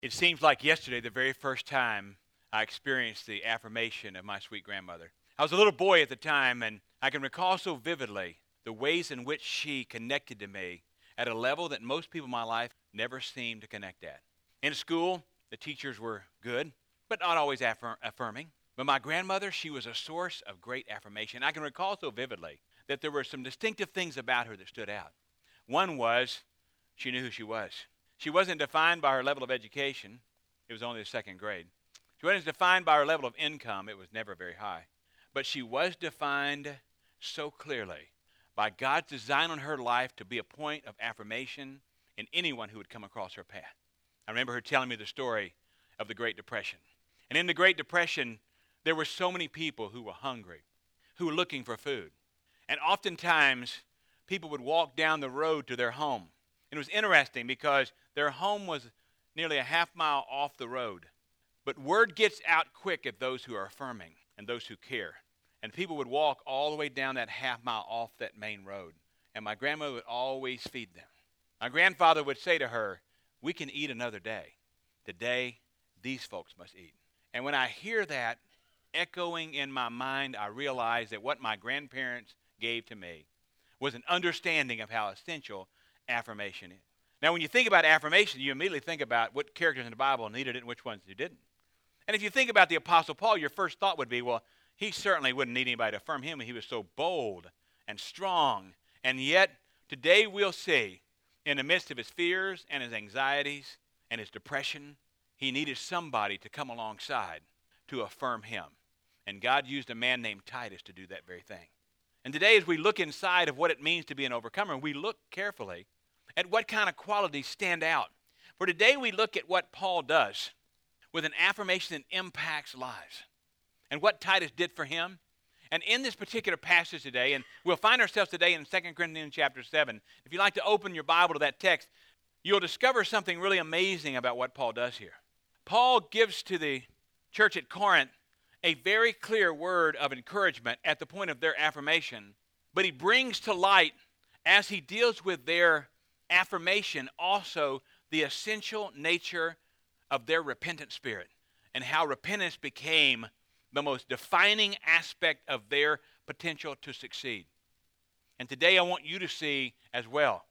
It seems like yesterday, the very first time I experienced the affirmation of my sweet grandmother. I was a little boy at the time, and I can recall so vividly the ways in which she connected to me at a level that most people in my life never seemed to connect at. In school, the teachers were good, but not always affirming. But my grandmother, she was a source of great affirmation. I can recall so vividly that there were some distinctive things about her that stood out. One was she knew who she was. She wasn't defined by her level of education. It was only the second grade. She wasn't defined by her level of income. It was never very high. But she was defined so clearly by God's design on her life to be a point of affirmation in anyone who would come across her path. I remember her telling me the story of the Great Depression. And in the Great Depression, there were so many people who were hungry, who were looking for food. And oftentimes, people would walk down the road to their home. And it was interesting because their home was nearly a half mile off the road. But word gets out quick at those who are affirming and those who care. And people would walk all the way down that half mile off that main road. And my grandmother would always feed them. My grandfather would say to her, "We can eat another day. Today, these folks must eat." And when I hear that echoing in my mind, I realize that what my grandparents gave to me was an understanding of how essential affirmation is. Now, when you think about affirmation, you immediately think about what characters in the Bible needed it and which ones you didn't. And if you think about the Apostle Paul, your first thought would be, well, he certainly wouldn't need anybody to affirm him. He was so bold and strong. And yet, today we'll see, in the midst of his fears and his anxieties and his depression, he needed somebody to come alongside to affirm him. And God used a man named Titus to do that very thing. And today, as we look inside of what it means to be an overcomer, we look carefully at what kind of qualities stand out. For today, we look at what Paul does with an affirmation that impacts lives and what Titus did for him. And in this particular passage today, and we'll find ourselves today in 2 Corinthians chapter 7. If you'd like to open your Bible to that text, you'll discover something really amazing about what Paul does here. Paul gives to the church at Corinth a very clear word of encouragement at the point of their affirmation, but he brings to light, as he deals with their affirmation, also the essential nature of their repentant spirit and how repentance became the most defining aspect of their potential to succeed. And today I want you to see as well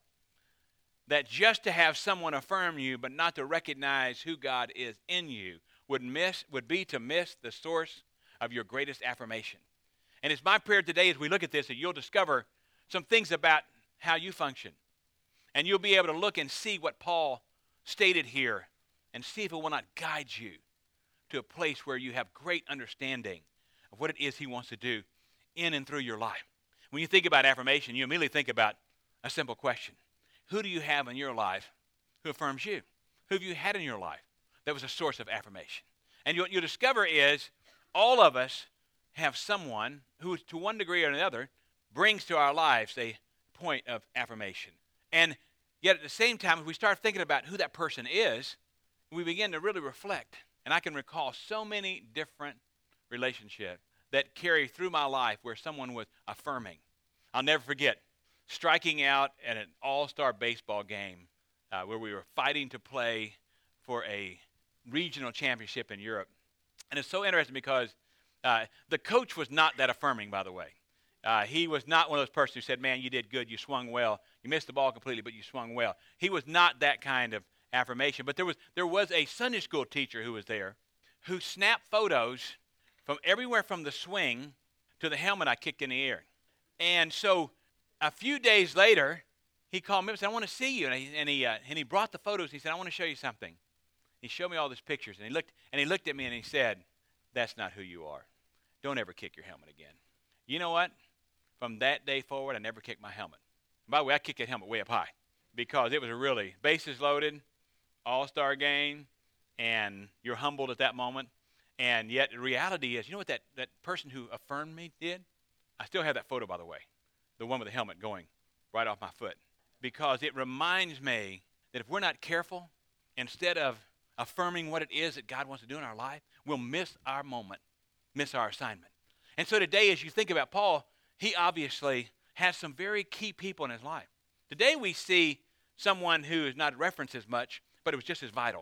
that just to have someone affirm you but not to recognize who God is in you would be to miss the source of your greatest affirmation. And it's my prayer today as we look at this that you'll discover some things about how you function. And you'll be able to look and see what Paul stated here and see if it will not guide you to a place where you have great understanding of what it is he wants to do in and through your life. When you think about affirmation, you immediately think about a simple question. Who do you have in your life who affirms you? Who have you had in your life that was a source of affirmation? And what you'll discover is all of us have someone who, to one degree or another, brings to our lives a point of affirmation. And yet at the same time, if we start thinking about who that person is, we begin to really reflect. And I can recall so many different relationships that carry through my life where someone was affirming. I'll never forget striking out at an all-star baseball game where we were fighting to play for a regional championship in Europe. And it's so interesting because the coach was not that affirming, by the way. He was not one of those persons who said, "Man, you did good, you swung well. You missed the ball completely, but you swung well." He was not that kind of affirmation. But there was a Sunday school teacher who was there who snapped photos from everywhere from the swing to the helmet I kicked in the air. And so a few days later, he called me up and said, "I want to see you." And he brought the photos. He said, "I want to show you something." He showed me all these pictures, and he looked at me and he said, "That's not who you are. Don't ever kick your helmet again." You know what? From that day forward, I never kicked my helmet. By the way, I kicked that helmet way up high because it was a really bases loaded, all-star game, and you're humbled at that moment. And yet the reality is, you know what that person who affirmed me did? I still have that photo, by the way, the one with the helmet going right off my foot, because it reminds me that if we're not careful, instead of affirming what it is that God wants to do in our life, we'll miss our moment, miss our assignment. And so today, as you think about Paul, he obviously has some very key people in his life. Today we see someone who is not referenced as much, but it was just as vital.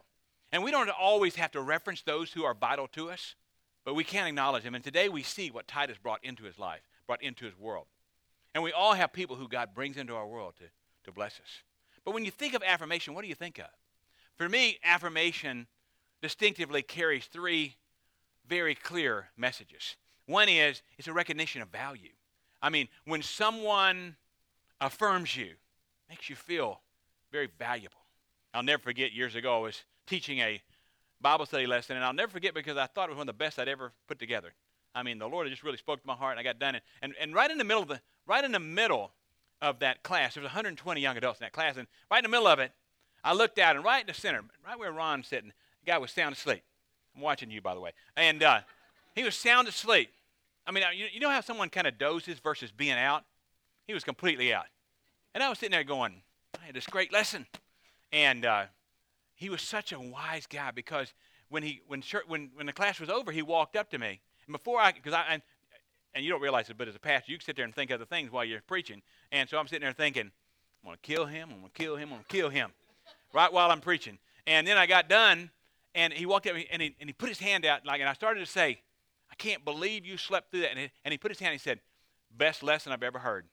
And we don't always have to reference those who are vital to us, but we can acknowledge them. And today we see what Titus brought into his life, brought into his world. And we all have people who God brings into our world to bless us. But when you think of affirmation, what do you think of? For me, affirmation distinctively carries three very clear messages. One is, it's a recognition of value. I mean, when someone affirms you, makes you feel very valuable. I'll never forget, years ago, I was teaching a Bible study lesson, and I'll never forget because I thought it was one of the best I'd ever put together. I mean, the Lord had just really spoke to my heart, and I got done. And right in the middle of that class, there was 120 young adults in that class, and right in the middle of it, I looked out, and right in the center, right where Ron's sitting, the guy was sound asleep. I'm watching you, by the way. And he was sound asleep. I mean, you know how someone kind of dozes versus being out? He was completely out. And I was sitting there going, I had this great lesson. And he was such a wise guy because when the class was over, he walked up to me. And and you don't realize it, but as a pastor, you can sit there and think other things while you're preaching. And so I'm sitting there thinking, I'm going to kill him, I'm going to kill him, I'm going to kill him, right while I'm preaching. And then I got done, and he walked up and he put his hand out, and I started to say, I can't believe you slept through that. And he put his hand, and he said, best lesson I've ever heard.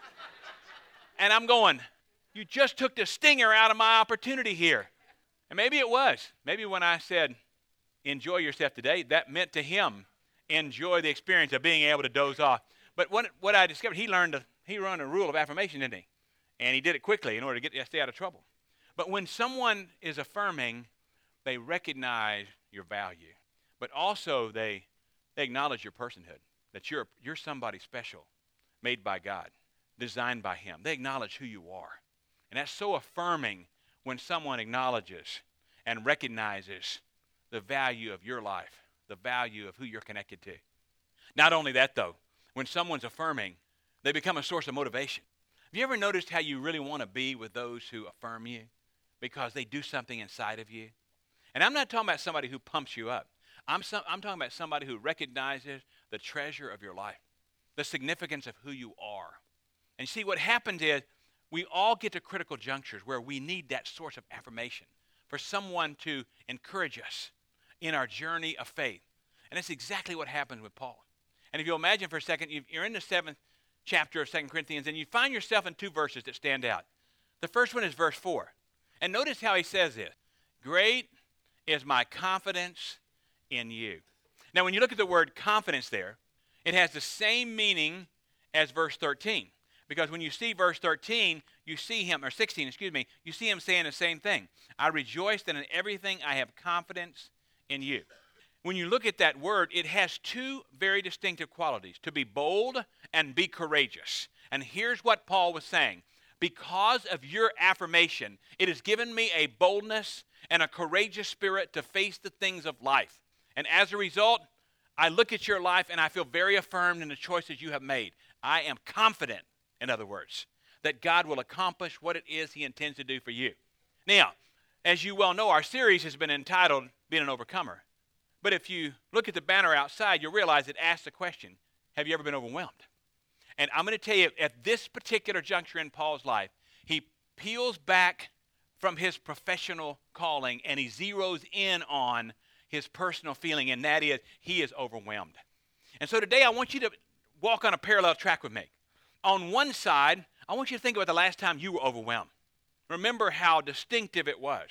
And I'm going, you just took the stinger out of my opportunity here. And maybe it was. Maybe when I said, enjoy yourself today, that meant to him, enjoy the experience of being able to doze off. But what I discovered, he learned a rule of affirmation, didn't he? And he did it quickly in order to stay out of trouble. But when someone is affirming, they recognize your value. But also they acknowledge your personhood, that you're somebody special, made by God, designed by him. They acknowledge who you are. And that's so affirming when someone acknowledges and recognizes the value of your life, the value of who you're connected to. Not only that, though, when someone's affirming, they become a source of motivation. Have you ever noticed how you really want to be with those who affirm you because they do something inside of you? And I'm not talking about somebody who pumps you up. I'm talking about somebody who recognizes the treasure of your life, the significance of who you are. And you see, what happens is we all get to critical junctures where we need that source of affirmation for someone to encourage us in our journey of faith. And that's exactly what happened with Paul. And if you'll imagine for a second, you're in the 7th chapter of 2 Corinthians, and you find yourself in two verses that stand out. The first one is verse 4. And notice how he says this. Great is my confidence in you. Now, when you look at the word confidence there, it has the same meaning as verse 13. Because when you see verse 13, you see him, or 16, you see him saying the same thing. I rejoice that in everything I have confidence in you. When you look at that word, it has two very distinctive qualities, to be bold and be courageous. And here's what Paul was saying. Because of your affirmation, it has given me a boldness and a courageous spirit to face the things of life. And as a result, I look at your life and I feel very affirmed in the choices you have made. I am confident, in other words, that God will accomplish what it is he intends to do for you. Now, as you well know, our series has been entitled Being an Overcomer. But if you look at the banner outside, you'll realize it asks the question, have you ever been overwhelmed? And I'm going to tell you, at this particular juncture in Paul's life, he peels back from his professional calling and he zeroes in on his personal feeling, and that is he is overwhelmed. And so today I want you to walk on a parallel track with me. On one side, I want you to think about the last time you were overwhelmed. Remember how distinctive it was.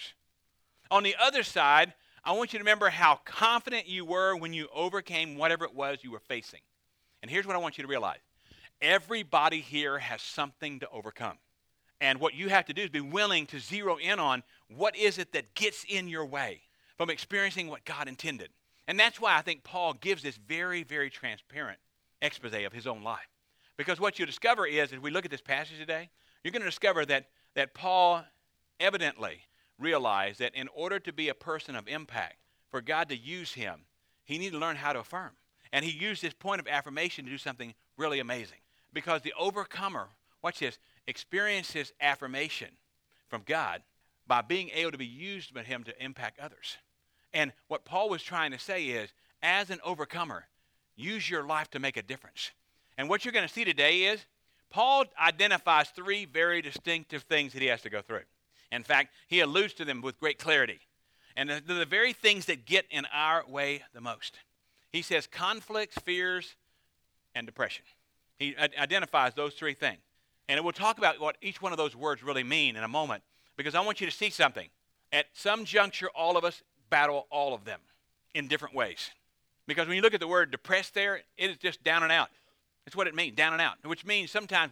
On the other side, I want you to remember how confident you were when you overcame whatever it was you were facing. And here's what I want you to realize. Everybody here has something to overcome. And what you have to do is be willing to zero in on what is it that gets in your way from experiencing what God intended. And that's why I think Paul gives this very, very transparent expose of his own life. Because what you discover is, as we look at this passage today, you're going to discover that Paul evidently realized that in order to be a person of impact, for God to use him, he needed to learn how to affirm. And he used this point of affirmation to do something really amazing. Because the overcomer, watch this, experiences affirmation from God by being able to be used by him to impact others. And what Paul was trying to say is, as an overcomer, use your life to make a difference. And what you're going to see today is, Paul identifies three very distinctive things that he has to go through. In fact, he alludes to them with great clarity. And they're the very things that get in our way the most. He says conflicts, fears, and depression. He identifies those three things. And we'll talk about what each one of those words really mean in a moment, because I want you to see something. At some juncture, all of us battle all of them in different ways. Because when you look at the word depressed there, it is just down and out. That's what it means, down and out. Which means sometimes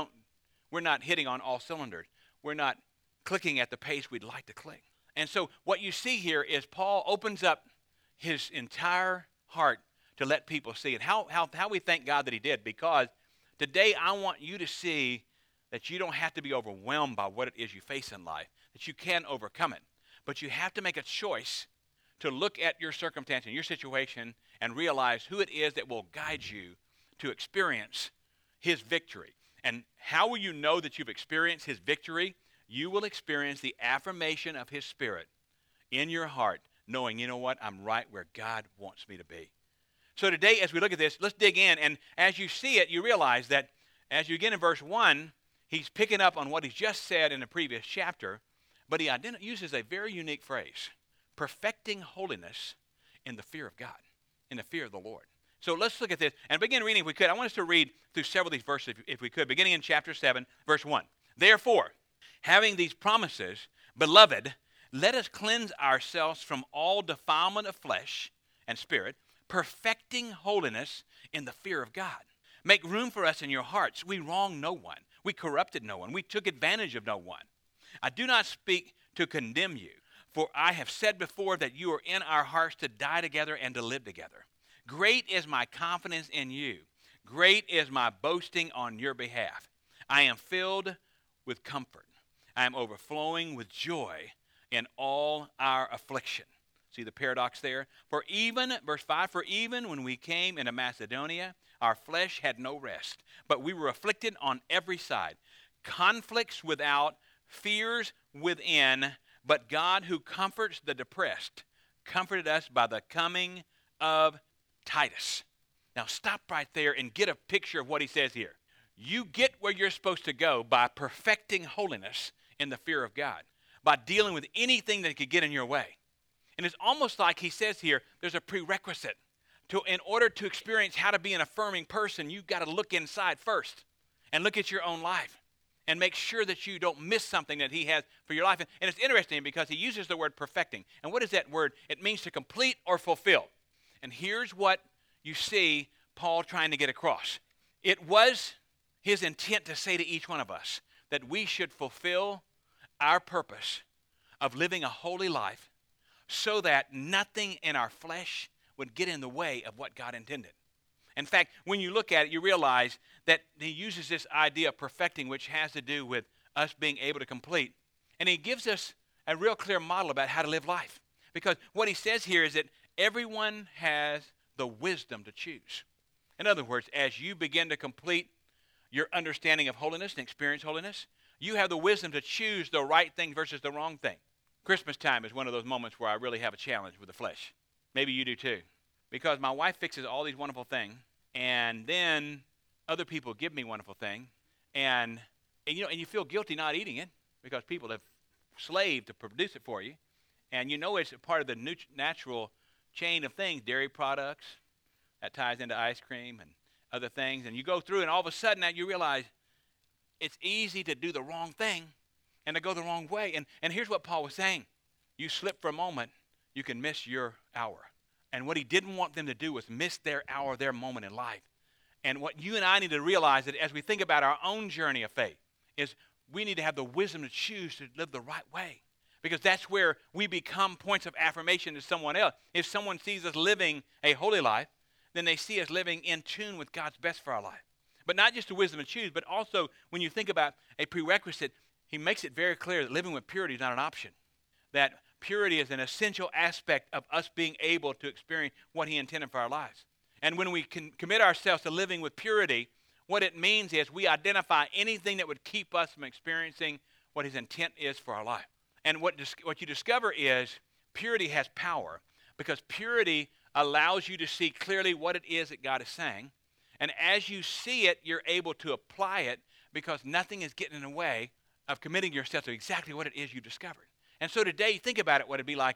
we're not hitting on all cylinders. We're not clicking at the pace we'd like to click. And so what you see here is Paul opens up his entire heart to let people see it. How we thank God that he did, because today I want you to see that you don't have to be overwhelmed by what it is you face in life, that you can overcome it. But you have to make a choice to look at your circumstance and your situation and realize who it is that will guide you to experience his victory. And how will you know that you've experienced his victory? You will experience the affirmation of his Spirit in your heart, knowing, you know what, I'm right where God wants me to be. So today, as we look at this, let's dig in. And as you see it, you realize that as you get in verse 1, he's picking up on what he's just said in the previous chapter, but he uses a very unique phrase, perfecting holiness in the fear of God, in the fear of the Lord. So let's look at this and begin reading if we could. I want us to read through several of these verses if we could, beginning in chapter 7, verse 1. Therefore, having these promises, beloved, let us cleanse ourselves from all defilement of flesh and spirit, perfecting holiness in the fear of God. Make room for us in your hearts. We wronged no one. We corrupted no one. We took advantage of no one. I do not speak to condemn you, for I have said before that you are in our hearts to die together and to live together. Great is my confidence in you. Great is my boasting on your behalf. I am filled with comfort. I am overflowing with joy in all our affliction. See the paradox there? For even, verse 5, for even when we came into Macedonia, our flesh had no rest, but we were afflicted on every side. Conflicts without, fears within, but God who comforts the depressed comforted us by the coming of Titus. Now stop right there and get a picture of what he says here. You get where you're supposed to go by perfecting holiness in the fear of God, by dealing with anything that could get in your way. And it's almost like he says here, there's a prerequisite. In order to experience how to be an affirming person, you've got to look inside first and look at your own life and make sure that you don't miss something that he has for your life. And it's interesting because he uses the word perfecting. And what is that word? It means to complete or fulfill. And here's what you see Paul trying to get across. It was his intent to say to each one of us that we should fulfill our purpose of living a holy life so that nothing in our flesh would get in the way of what God intended. In fact, when you look at it, you realize that he uses this idea of perfecting, which has to do with us being able to complete. And he gives us a real clear model about how to live life. Because what he says here is that everyone has the wisdom to choose. In other words, as you begin to complete your understanding of holiness and experience holiness, you have the wisdom to choose the right thing versus the wrong thing. Christmas time is one of those moments where I really have a challenge with the flesh. Maybe you do too. Because my wife fixes all these wonderful things, and then other people give me wonderful things, and you feel guilty not eating it because people have slaved to produce it for you, and you know it's a part of the natural chain of things, dairy products, that ties into ice cream and other things, and you go through, and all of a sudden you realize it's easy to do the wrong thing and to go the wrong way. And here's what Paul was saying. You slip for a moment, you can miss your hour. And what he didn't want them to do was miss their hour, their moment in life. And what you and I need to realize that as we think about our own journey of faith is we need to have the wisdom to choose to live the right way. Because that's where we become points of affirmation to someone else. If someone sees us living a holy life, then they see us living in tune with God's best for our life. But not just the wisdom to choose, but also when you think about a prerequisite, he makes it very clear that living with purity is not an option. That purity is an essential aspect of us being able to experience what he intended for our lives. And when we can commit ourselves to living with purity, what it means is we identify anything that would keep us from experiencing what his intent is for our life. And what you discover is purity has power because purity allows you to see clearly what it is that God is saying. And as you see it, you're able to apply it because nothing is getting in the way of committing yourself to exactly what it is you discovered. And so today, think about it, what it'd be like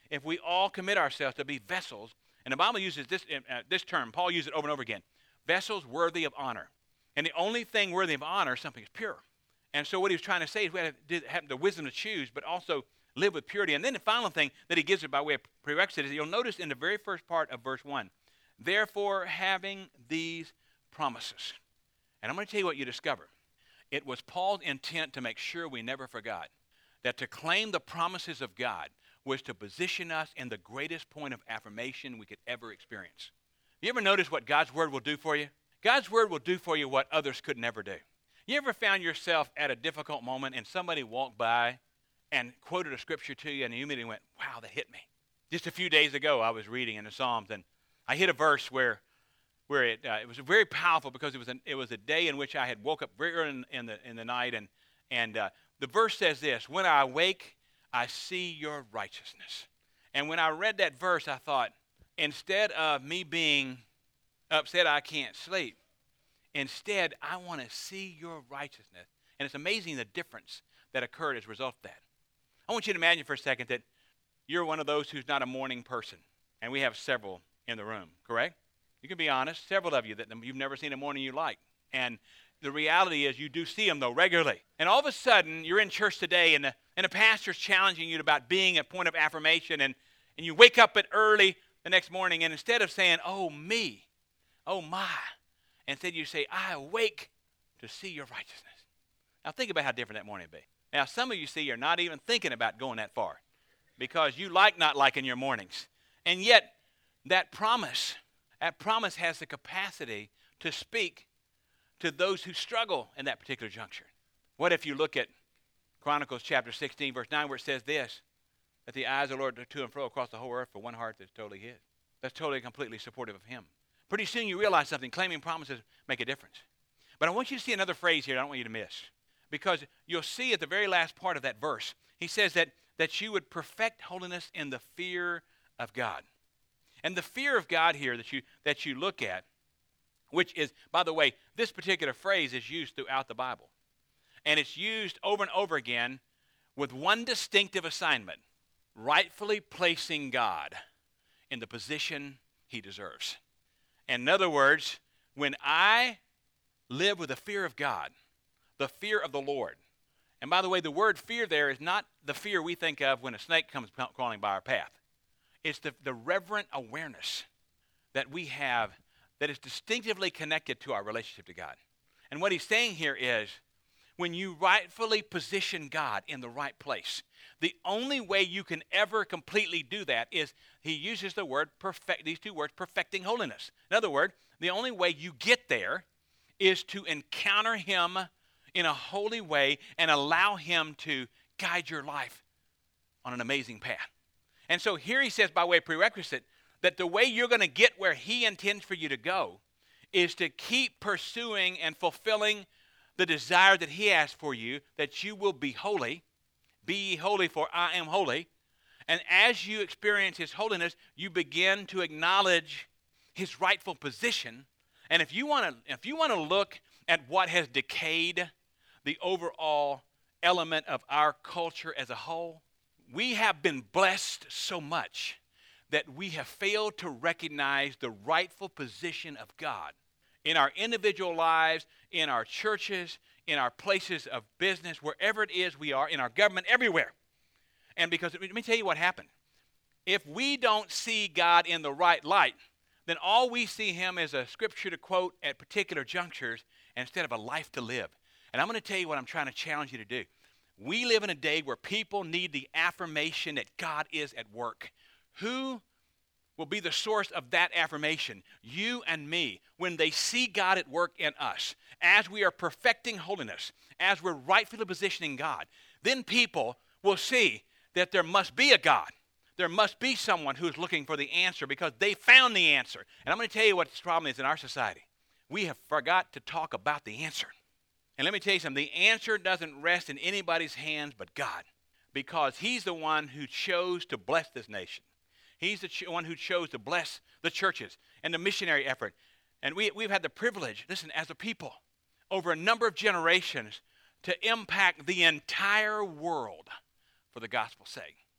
if we all commit ourselves to be vessels, and the Bible uses this term, Paul uses it over and over again, vessels worthy of honor. And the only thing worthy of honor is something that's pure. And so what he was trying to say is we have to have the wisdom to choose, but also live with purity. And then the final thing that he gives it by way of prerequisite is you'll notice in the very first part of verse 1, therefore having these promises. And I'm going to tell you what you discover. It was Paul's intent to make sure we never forgot that to claim the promises of God was to position us in the greatest point of affirmation we could ever experience. You ever notice what God's word will do for you? God's word will do for you what others could never do. You ever found yourself at a difficult moment and somebody walked by and quoted a scripture to you and you immediately went, wow, that hit me. Just a few days ago, I was reading in the Psalms and I hit a verse where it was very powerful because it was a day in which I had woke up very early in the night and the verse says this, when I awake, I see your righteousness. And when I read that verse, I thought, instead of me being upset I can't sleep, instead, I want to see your righteousness. And it's amazing the difference that occurred as a result of that. I want you to imagine for a second that you're one of those who's not a morning person. And we have several in the room, correct? You can be honest, several of you that you've never seen a morning you like. And the reality is you do see them, though, regularly. And all of a sudden, you're in church today, and the pastor's challenging you about being a point of affirmation, and you wake up at early the next morning, and instead of saying, oh, me, oh, my, instead you say, I awake to see your righteousness. Now, think about how different that morning would be. Now, some of you see, you're not even thinking about going that far because you like not liking your mornings. And yet, that promise has the capacity to speak to those who struggle in that particular juncture. What if you look at Chronicles chapter 16, verse 9, where it says this, that the eyes of the Lord are to and fro across the whole earth for one heart that's totally his. That's totally, completely supportive of him. Pretty soon you realize something. Claiming promises make a difference. But I want you to see another phrase here I don't want you to miss. Because you'll see at the very last part of that verse, he says that you would perfect holiness in the fear of God. And the fear of God here that you look at, which is, by the way, this particular phrase is used throughout the Bible. And it's used over and over again with one distinctive assignment, rightfully placing God in the position he deserves. In other words, when I live with the fear of God, the fear of the Lord, and by the way, the word fear there is not the fear we think of when a snake comes crawling by our path. It's the reverent awareness that we have that is distinctively connected to our relationship to God. And what he's saying here is, when you rightfully position God in the right place, the only way you can ever completely do that is he uses the word perfect, these two words, perfecting holiness. In other words, the only way you get there is to encounter him in a holy way and allow him to guide your life on an amazing path. And so here he says, by way of prerequisite, that the way you're going to get where he intends for you to go is to keep pursuing and fulfilling the desire that he has for you, that you will be holy. Be ye holy, for I am holy. And as you experience his holiness, you begin to acknowledge his rightful position. And if you want to look at what has decayed the overall element of our culture as a whole, we have been blessed so much that we have failed to recognize the rightful position of God in our individual lives, in our churches, in our places of business, wherever it is we are, in our government, everywhere. And because, let me tell you what happened. If we don't see God in the right light, then all we see him is a scripture to quote at particular junctures instead of a life to live. And I'm going to tell you what I'm trying to challenge you to do. We live in a day where people need the affirmation that God is at work. Who will be the source of that affirmation? You and me. When they see God at work in us, as we are perfecting holiness, as we're rightfully positioning God, then people will see that there must be a God. There must be someone who's looking for the answer because they found the answer. And I'm going to tell you what the problem is in our society. We have forgot to talk about the answer. And let me tell you something. The answer doesn't rest in anybody's hands but God, because he's the one who chose to bless this nation. He's the one who chose to bless the churches and the missionary effort. And we've had the privilege, listen, as a people, over a number of generations, to impact the entire world for the gospel's sake.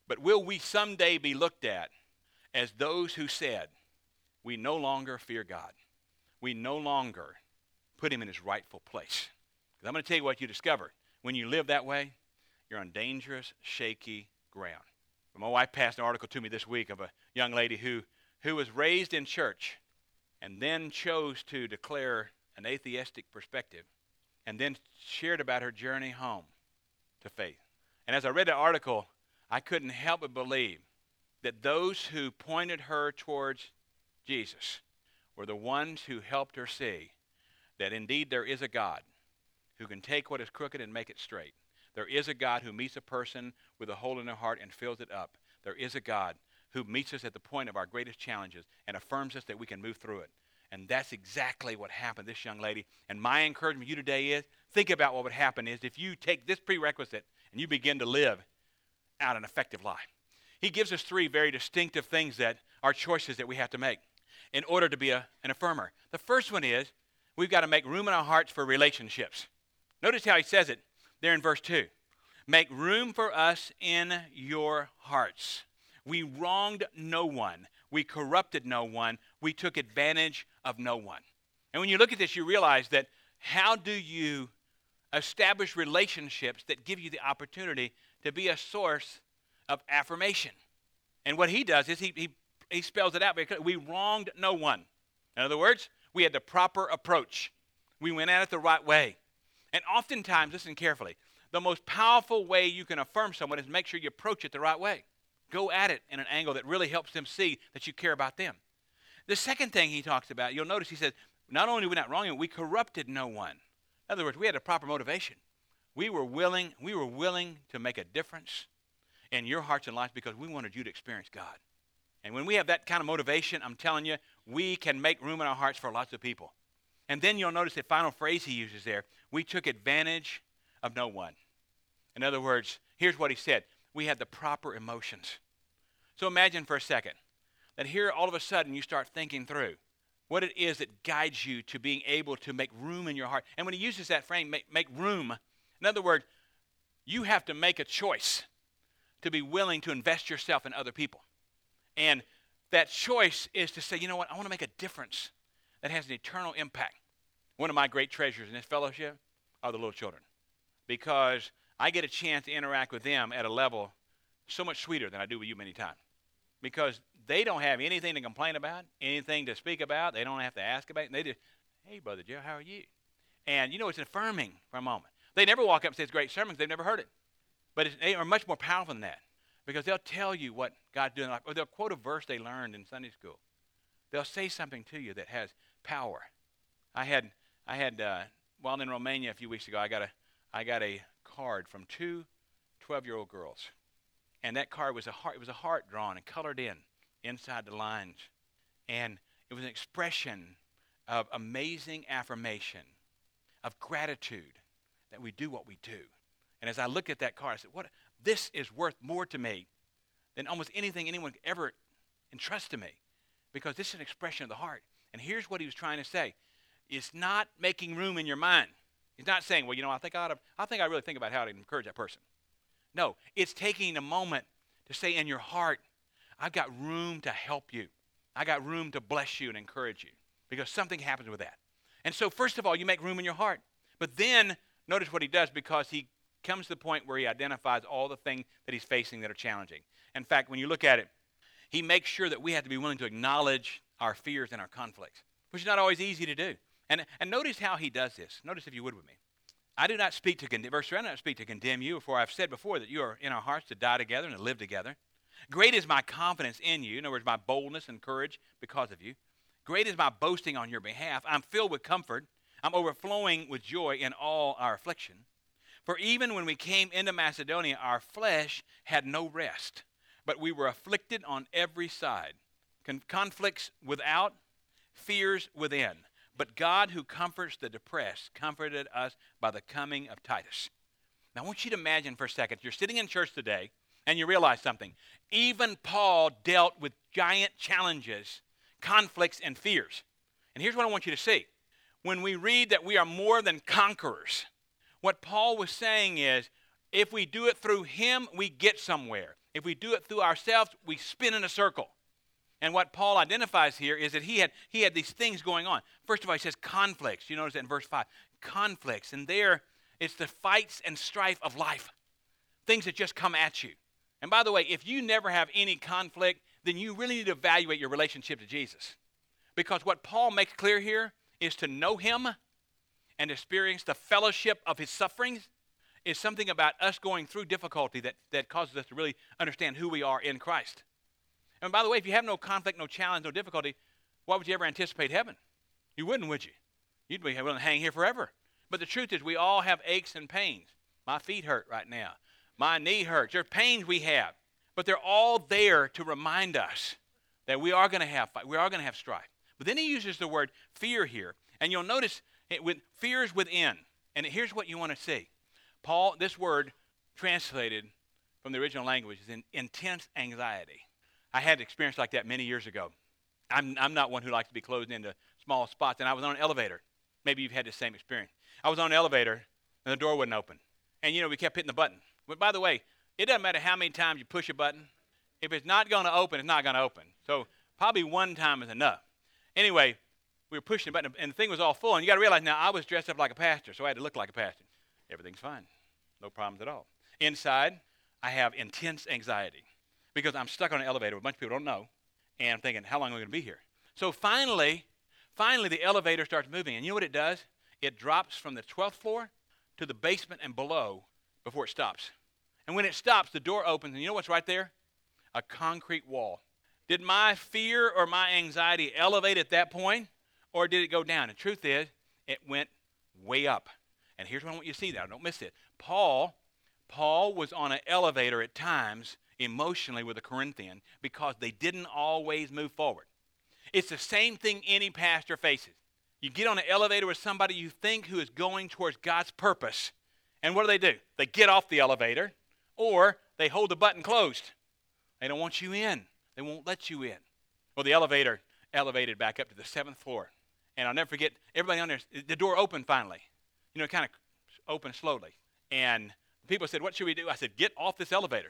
But will we someday be looked at as those who said, we no longer fear God? We no longer put him in his rightful place. Because I'm going to tell you what you discover. When you live that way, you're on dangerous, shaky ground. My wife passed an article to me this week of a young lady who was raised in church and then chose to declare an atheistic perspective and then shared about her journey home to faith. And as I read the article, I couldn't help but believe that those who pointed her towards Jesus were the ones who helped her see that indeed there is a God who can take what is crooked and make it straight. There is a God who meets a person with a hole in their heart and fills it up. There is a God who meets us at the point of our greatest challenges and affirms us that we can move through it. And that's exactly what happened to this young lady. And my encouragement to you today is, think about what would happen is if you take this prerequisite and you begin to live out an effective life. He gives us three very distinctive things that are choices that we have to make in order to be an affirmer. The first one is we've got to make room in our hearts for relationships. Notice how he says it there in verse 2. Make room for us in your hearts. We wronged no one. We corrupted no one. We took advantage of no one. And when you look at this, you realize that how do you establish relationships that give you the opportunity to be a source of affirmation? And what he does is he spells it out because we wronged no one. In other words, we had the proper approach. We went at it the right way. And oftentimes, listen carefully, the most powerful way you can affirm someone is make sure you approach it the right way. Go at it in an angle that really helps them see that you care about them. The second thing he talks about, you'll notice he says, not only did we not wrong him, we corrupted no one. In other words, we had a proper motivation. We were willing to make a difference in your hearts and lives because we wanted you to experience God. And when we have that kind of motivation, I'm telling you, we can make room in our hearts for lots of people. And then you'll notice the final phrase he uses there, we took advantage of no one. In other words, here's what he said, we had the proper emotions. So imagine for a second that here all of a sudden you start thinking through what it is that guides you to being able to make room in your heart. And when he uses that frame, make room, in other words, you have to make a choice to be willing to invest yourself in other people. And that choice is to say, you know what, I want to make a difference that has an eternal impact. One of my great treasures in this fellowship are the little children, because I get a chance to interact with them at a level so much sweeter than I do with you many times, because they don't have anything to complain about, anything to speak about. They don't have to ask about it. They just, hey, Brother Joe, how are you? And, you know, it's affirming for a moment. They never walk up and say it's great sermons. They've never heard it. But they are much more powerful than that, because they'll tell you what God's doing, or they'll quote a verse they learned in Sunday school. They'll say something to you that has power. I had while in Romania a few weeks ago, I got a card from two 12-year-old girls. And that card was it was a heart drawn and colored in inside the lines. And it was an expression of amazing affirmation, of gratitude that we do what we do. And as I looked at that card, I said, this is worth more to me than almost anything anyone could ever entrust to me, because this is an expression of the heart. And here's what he was trying to say. It's not making room in your mind. He's not saying, well, you know, I think I really think about how to encourage that person. No, it's taking a moment to say in your heart, I've got room to help you. I got room to bless you and encourage you, because something happens with that. And so first of all, you make room in your heart. But then notice what he does, because he comes to the point where he identifies all the things that he's facing that are challenging. In fact, when you look at it, he makes sure that we have to be willing to acknowledge our fears and our conflicts, which is not always easy to do. And notice how he does this. Notice, if you would, with me. I do not speak to condemn. Verse 3, I do not speak to condemn you, for I've said before that you are in our hearts to die together and to live together. Great is my confidence in you. In other words, my boldness and courage because of you. Great is my boasting on your behalf. I'm filled with comfort. I'm overflowing with joy in all our affliction. For even when we came into Macedonia, our flesh had no rest, but we were afflicted on every side. Conflicts without, fears within. But God, who comforts the depressed, comforted us by the coming of Titus. Now, I want you to imagine for a second, you're sitting in church today, and you realize something. Even Paul dealt with giant challenges, conflicts, and fears. And here's what I want you to see. When we read that we are more than conquerors, what Paul was saying is, if we do it through him, we get somewhere. If we do it through ourselves, we spin in a circle. And what Paul identifies here is that he had these things going on. First of all, he says conflicts. You notice that in verse 5. Conflicts. And there, it's the fights and strife of life. Things that just come at you. And by the way, if you never have any conflict, then you really need to evaluate your relationship to Jesus. Because what Paul makes clear here is to know him and experience the fellowship of his sufferings is something about us going through difficulty that causes us to really understand who we are in Christ. And by the way, if you have no conflict, no challenge, no difficulty, why would you ever anticipate heaven? You wouldn't, would you? You'd be willing to hang here forever. But the truth is we all have aches and pains. My feet hurt right now. My knee hurts. There are pains we have. But they're all there to remind us that we are going to have fight. We are going to have strife. But then he uses the word fear here. And you'll notice fear is within. And here's what you want to see. Paul, this word translated from the original language is intense anxiety. I had an experience like that many years ago. I'm not one who likes to be closed into small spots, and I was on an elevator. Maybe you've had the same experience. I was on an elevator, and the door wouldn't open. And, we kept hitting the button. But by the way, it doesn't matter how many times you push a button. If it's not going to open, it's not going to open. So probably one time is enough. Anyway, we were pushing the button, and the thing was all full. And you got to realize now I was dressed up like a pastor, so I had to look like a pastor. Everything's fine. No problems at all. Inside, I have intense anxiety because I'm stuck on an elevator with a bunch of people who don't know, and I'm thinking, how long are we going to be here? So finally, the elevator starts moving, and you know what it does? It drops from the 12th floor to the basement and below before it stops. And when it stops, the door opens, and you know what's right there? A concrete wall. Did my fear or my anxiety elevate at that point, or did it go down? The truth is, it went way up. And here's what I want you to see now. Don't miss it. Paul was on an elevator at times emotionally with a Corinthian because they didn't always move forward. It's the same thing any pastor faces. You get on an elevator with somebody you think who is going towards God's purpose, and what do? They get off the elevator, or they hold the button closed. They don't want you in. They won't let you in. Well, the elevator elevated back up to the 7th floor, and I'll never forget, everybody on there, the door opened finally. It kind of opened slowly. And people said, what should we do? I said, get off this elevator.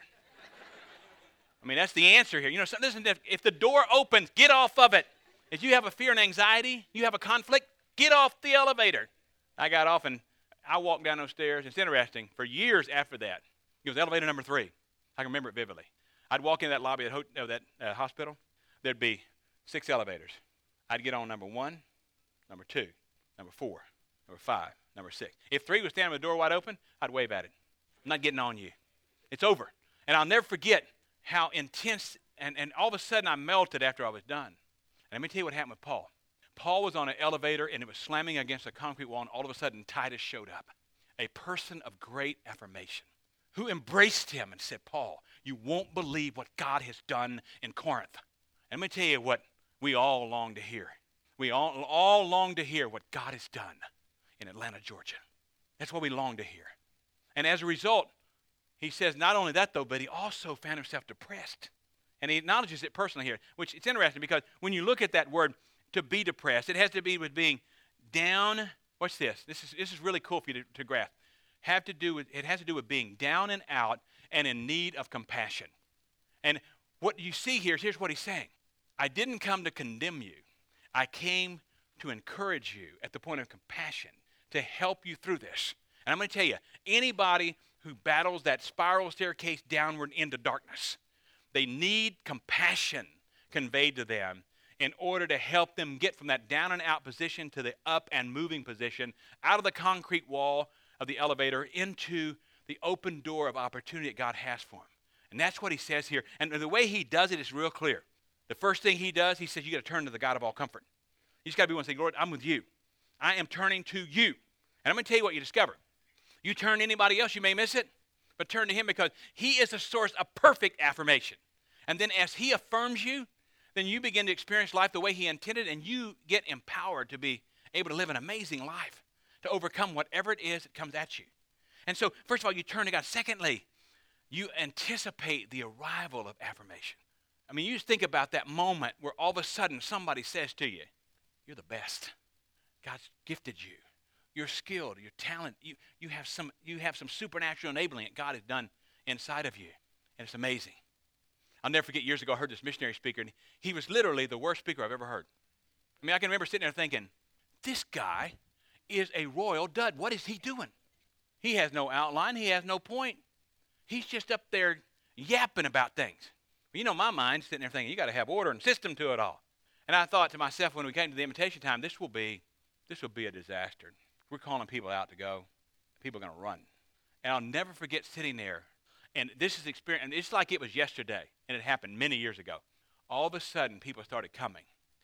I mean, that's the answer here. Listen, if the door opens, get off of it. If you have a fear and anxiety, you have a conflict, get off the elevator. I got off and I walked down those stairs. It's interesting. For years after that, it was elevator number 3. I can remember it vividly. I'd walk in that lobby of that hospital. There'd be 6 elevators. I'd get on number 1, number 2, number 4, number 5, number 6. If 3 was standing with the door wide open, I'd wave at it. I'm not getting on you. It's over. And I'll never forget how intense, and all of a sudden I melted after I was done. And let me tell you what happened with Paul. Paul was on an elevator, and it was slamming against a concrete wall, and all of a sudden Titus showed up, a person of great affirmation, who embraced him and said, Paul, you won't believe what God has done in Corinth. And let me tell you what we all long to hear. We all long to hear what God has done in Atlanta, Georgia. That's what we long to hear. And as a result, he says not only that, though, but he also found himself depressed. And he acknowledges it personally here, which it's interesting because when you look at that word, to be depressed, it has to be with being down. Watch this. This is really cool for you to grasp. It has to do with being down and out and in need of compassion. And what you see here's what he's saying. I didn't come to condemn you. I came to encourage you at the point of compassion to help you through this. And I'm going to tell you, anybody who battles that spiral staircase downward into darkness, they need compassion conveyed to them in order to help them get from that down and out position to the up and moving position, out of the concrete wall of the elevator into the open door of opportunity that God has for them. And that's what he says here. And the way he does it is real clear. The first thing he does, he says, you got to turn to the God of all comfort. You just got to be one to say, Lord, I'm with you. I am turning to you. And I'm going to tell you what you discover. You turn to anybody else, you may miss it, but turn to him because he is the source of perfect affirmation. And then as he affirms you, then you begin to experience life the way he intended, and you get empowered to be able to live an amazing life, to overcome whatever it is that comes at you. And so, first of all, you turn to God. Secondly, you anticipate the arrival of affirmation. I mean, you just think about that moment where all of a sudden somebody says to you, you're the best. God's gifted you. You're skilled. You're talented. You have some supernatural enabling that God has done inside of you. And it's amazing. I'll never forget, years ago, I heard this missionary speaker, and he was literally the worst speaker I've ever heard. I mean, I can remember sitting there thinking, this guy is a royal dud. What is he doing? He has no outline. He has no point. He's just up there yapping about things. You know, my mind's sitting there thinking, you got to have order and system to it all. And I thought to myself, when we came to the invitation time, this will be a disaster. We're calling people out to go. People are going to run. And I'll never forget sitting there. And this is experience, and it's like it was yesterday, and it happened many years ago. All of a sudden, people started coming.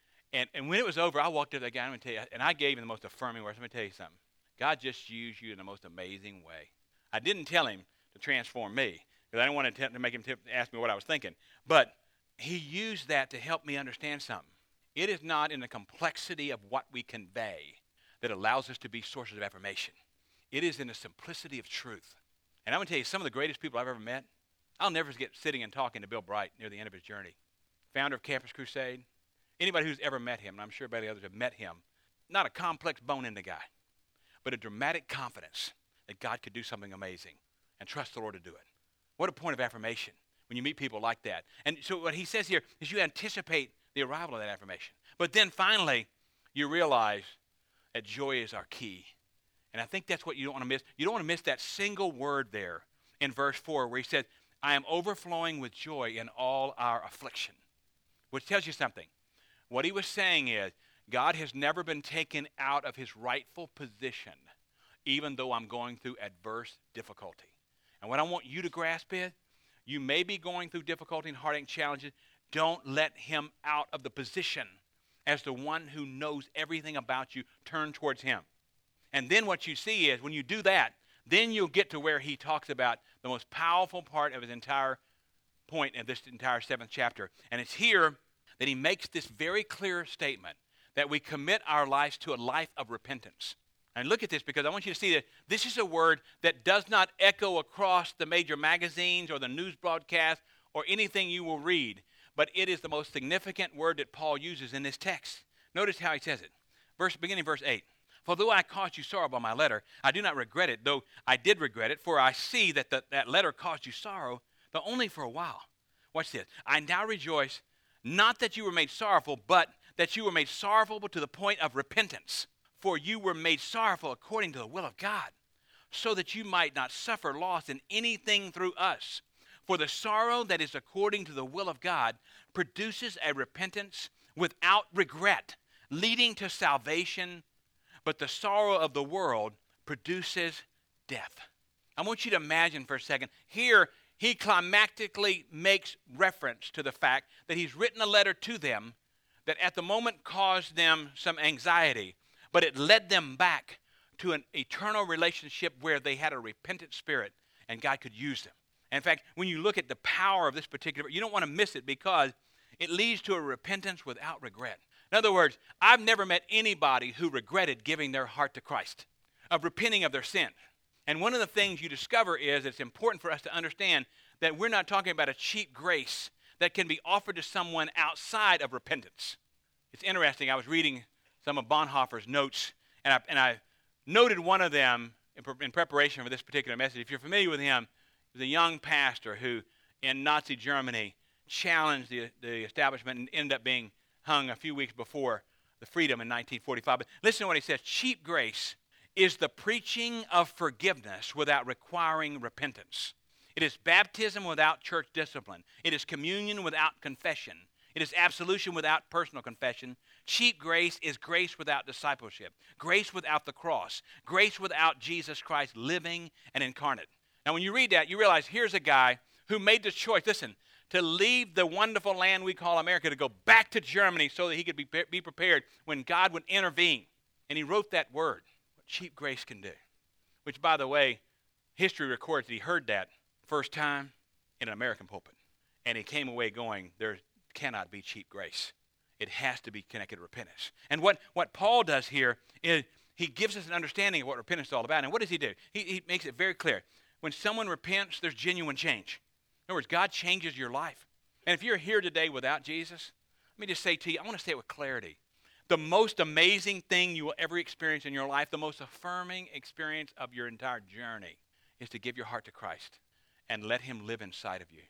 And when it was over, I walked up to that guy, and I'm going to tell you, and I gave him the most affirming words. Let me tell you something. God just used you in the most amazing way. I didn't tell him to transform me, because I didn't want to make him ask me what I was thinking. But he used that to help me understand something. It is not in the complexity of what we convey that allows us to be sources of affirmation. It is in the simplicity of truth. And I'm going to tell you, some of the greatest people I've ever met, I'll never forget sitting and talking to Bill Bright near the end of his journey. Founder of Campus Crusade. Anybody who's ever met him, and I'm sure many others have met him, not a complex bone in the guy, but a dramatic confidence that God could do something amazing and trust the Lord to do it. What a point of affirmation when you meet people like that. And so what he says here is you anticipate the arrival of that affirmation. But then finally, you realize that joy is our key. And I think that's what you don't want to miss. You don't want to miss that single word there in verse 4 where he says, I am overflowing with joy in all our affliction, which tells you something. What he was saying is, God has never been taken out of his rightful position, even though I'm going through adverse difficulty. And what I want you to grasp is, you may be going through difficulty and heartache and challenges. Don't let him out of the position as the one who knows everything about you. Turn towards him. And then what you see is, when you do that, then you'll get to where he talks about the most powerful part of his entire point in this entire 7th chapter. And it's here that he makes this very clear statement that we commit our lives to a life of repentance. And look at this, because I want you to see that this is a word that does not echo across the major magazines or the news broadcast or anything you will read, but it is the most significant word that Paul uses in this text. Notice how he says it. Beginning verse 8. For though I caused you sorrow by my letter, I do not regret it, though I did regret it, for I see that that letter caused you sorrow, but only for a while. Watch this. I now rejoice, not that you were made sorrowful, but that you were made sorrowful to the point of repentance. For you were made sorrowful according to the will of God, so that you might not suffer loss in anything through us. For the sorrow that is according to the will of God produces a repentance without regret, leading to salvation, but the sorrow of the world produces death. I want you to imagine for a second, here he climactically makes reference to the fact that he's written a letter to them that at the moment caused them some anxiety, but it led them back to an eternal relationship where they had a repentant spirit and God could use them. And in fact, when you look at the power of this particular, you don't want to miss it because it leads to a repentance without regret. In other words, I've never met anybody who regretted giving their heart to Christ, of repenting of their sin. And one of the things you discover is it's important for us to understand that we're not talking about a cheap grace that can be offered to someone outside of repentance. It's interesting. I was reading some of Bonhoeffer's notes, and I noted one of them in preparation for this particular message. If you're familiar with him, he was a young pastor who, in Nazi Germany, challenged the establishment and ended up being hung a few weeks before the freedom in 1945. But listen to what he says. Cheap grace is the preaching of forgiveness without requiring repentance. It is baptism without church discipline. It is communion without confession. It is absolution without personal confession. Cheap grace is grace without discipleship, grace without the cross, grace without Jesus Christ living and incarnate. Now, when you read that, you realize here's a guy who made the choice, listen, to leave the wonderful land we call America to go back to Germany so that he could be prepared when God would intervene. And he wrote that word, what cheap grace can do, which, by the way, history records that he heard that first time in an American pulpit. And he came away going, there cannot be cheap grace. It has to be connected to repentance. And what Paul does here is he gives us an understanding of what repentance is all about. And what does he do? He makes it very clear. When someone repents, there's genuine change. In other words, God changes your life. And if you're here today without Jesus, let me just say to you, I want to say it with clarity. The most amazing thing you will ever experience in your life, the most affirming experience of your entire journey, is to give your heart to Christ and let him live inside of you.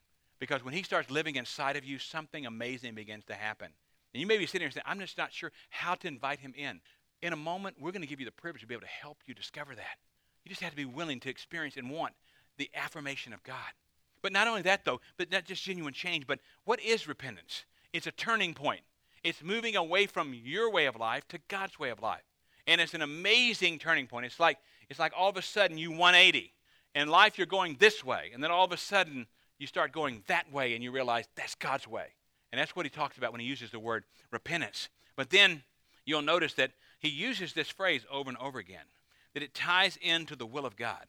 Because when he starts living inside of you, something amazing begins to happen. And you may be sitting here and saying, I'm just not sure how to invite him in. In a moment, we're going to give you the privilege to be able to help you discover that. You just have to be willing to experience and want the affirmation of God. But not only that, though, but not just genuine change, but what is repentance? It's a turning point. It's moving away from your way of life to God's way of life. And it's an amazing turning point. It's like all of a sudden you 180. In life, you're going this way. And then all of a sudden, you start going that way, and you realize that's God's way. And that's what he talks about when he uses the word repentance. But then you'll notice that he uses this phrase over and over again, that it ties into the will of God.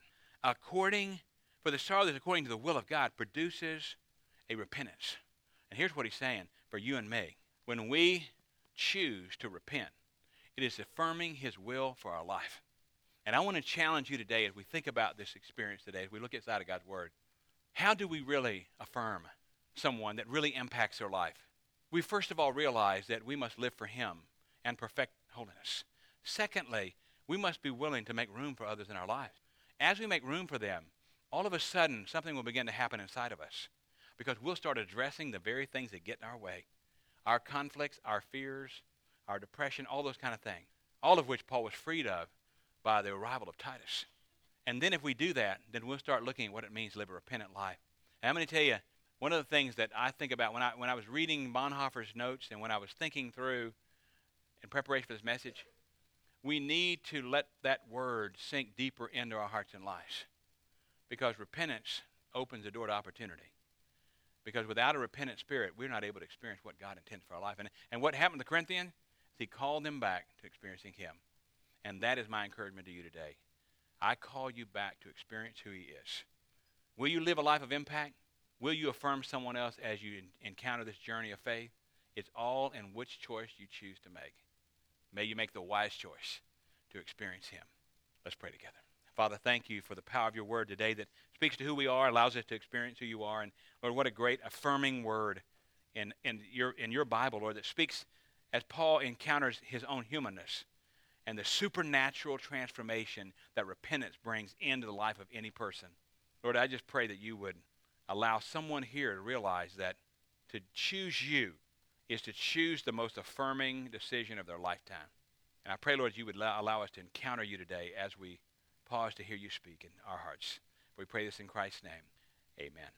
For the sorrow that's according to the will of God produces a repentance. And here's what he's saying for you and me. When we choose to repent, it is affirming his will for our life. And I want to challenge you today as we think about this experience today, as we look inside of God's word. How do we really affirm someone that really impacts their life? We first of all realize that we must live for him and perfect holiness. Secondly, we must be willing to make room for others in our lives. As we make room for them, all of a sudden something will begin to happen inside of us because we'll start addressing the very things that get in our way. Our conflicts, our fears, our depression, all those kind of things. All of which Paul was freed of by the arrival of Titus. And then if we do that, then we'll start looking at what it means to live a repentant life. And I'm going to tell you, one of the things that I think about when I was reading Bonhoeffer's notes and when I was thinking through in preparation for this message, we need to let that word sink deeper into our hearts and lives. Because repentance opens the door to opportunity. Because without a repentant spirit, we're not able to experience what God intends for our life. And what happened to the Corinthians? He called them back to experiencing him. And that is my encouragement to you today. I call you back to experience who he is. Will you live a life of impact? Will you affirm someone else as you encounter this journey of faith? It's all in which choice you choose to make. May you make the wise choice to experience him. Let's pray together. Father, thank you for the power of your word today that speaks to who we are, allows us to experience who you are. And Lord, what a great affirming word in your Bible, Lord, that speaks as Paul encounters his own humanness and the supernatural transformation that repentance brings into the life of any person. Lord, I just pray that you would allow someone here to realize that to choose you is to choose the most affirming decision of their lifetime. And I pray, Lord, you would allow us to encounter you today as we pause to hear you speak in our hearts. We pray this in Christ's name. Amen.